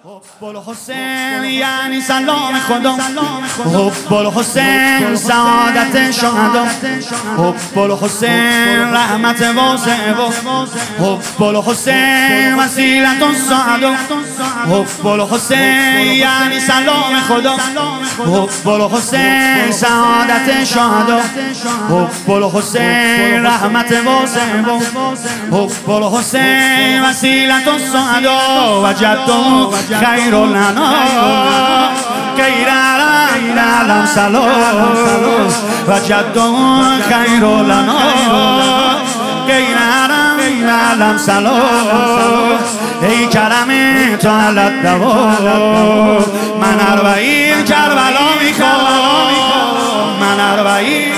حب الحسین یعنی سلام خدا، حب الحسین سعادت شهدا، حب الحسین رحمت واسع، حب الحسین وسیلت السعدا، حب الحسین یعنی سلام خدا، حب الحسین سعادت شهدا، حب الحسین رحمت واسع، حب الحسین وسیلت السعدا و جده خیر لنا غیر العالم سلام و جده خیر لنا غیر العالم سلام. ای کرم تو علت دوا من اربعین کربلا میخوام، من اربعین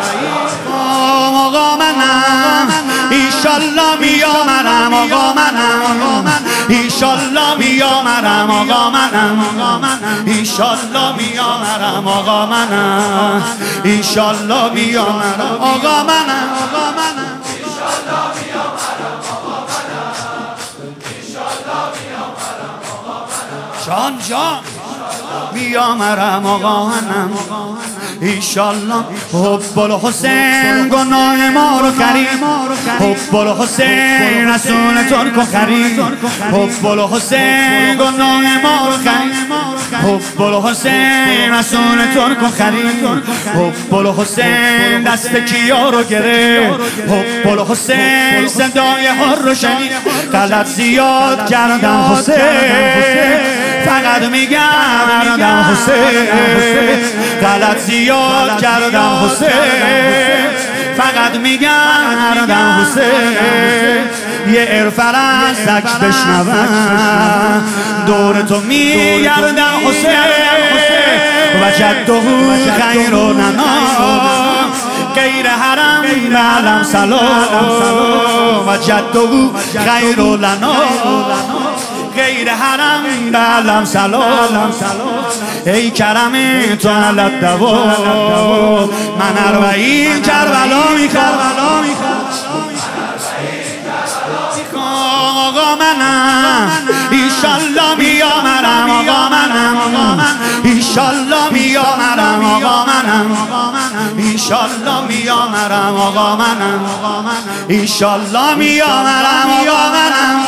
آقا منم ایشالله میامرم، آقا منم ایشالله میامرم، آقا منم ایشالله میامرم، آقا منم ایشالله میامرم، آقا منم ایشالله میامرم، آقا منم ایشالله میامرم، آقا منم جان جان میامرم، آقا منم ایشالله. حب الحسین گناه ما رو خرید، حب الحسین رسول ترک و خرید، حب الحسین گناه ما رو خرید، حب الحسین رسول ترک و خرید، حب الحسین دست کیا رو گرفت، حب الحسین صدای هر رو شنید. غلط زیاد کردم حسین، فقط میگم کردم حسین، غلط زیاد کردم حسین، فقط میگم کردم حسین. یه عرفر از سکش بشنوم دور تو میگردم حسین و جده خیر لنا غیر حرم علم سلام و جده خیر لنا غیر حرم علم سلام. ای کرم تو علت دوا من اربعین کربلا میخوام، آقا منم ایشالله میامرم، آقا منم ایشالله میامرم، آقا منم ایشالله میامرم، آقا منم ایشالله میامرم، آقا منم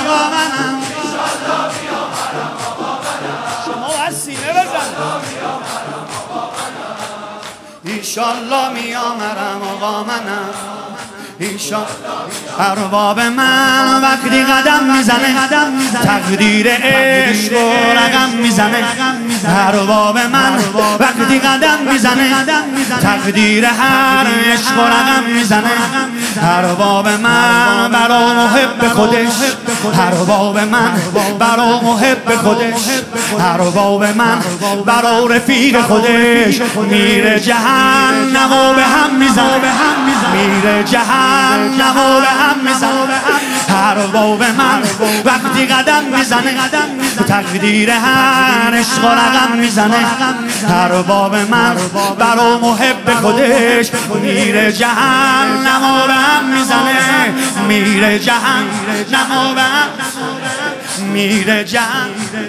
ایشالله میامرم، آقا منم ایشالله. ارباب من وقتی قدم میزنه تقدیر عشق و رقم میزنه، ارباب من وقتی قدم میزنه تقدیر هر عشق و رقم میزنه. ارباب من برا محب خودش، ارباب من برا محب خودش، ارباب من برا رفیق خودش میره جهنم و به هم میزنه، میره جهنم و به هم میزنه. ارباب من وقتی قدم میزنه تقدیر هر عشق و رقم میزنه، ارباب من برا محب خودش میره جهنم و به هم میزنه، میره جهنم و به هم میره جهنم.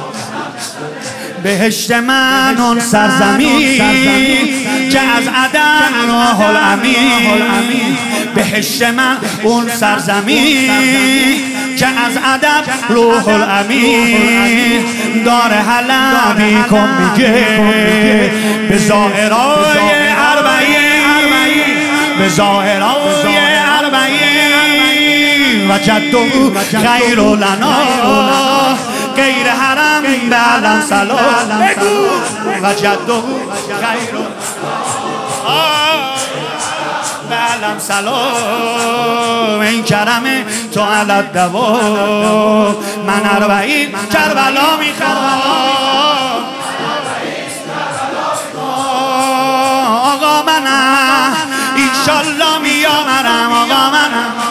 بهشت من اون سرزمین که از عدن روح الامین، بهشت من اون سرزمین که از ادب روح الامین. دار حلبی کن میگه به ظاهرای اربعین، به ظاهرای اربعین و جده خیر لنا غیر حرم به علم سلام و جده خیر به علم سلام. این کرم تو علت دوا من اربعین کربلا میخوام، آقا منم ایشالله میامرم، آقا منم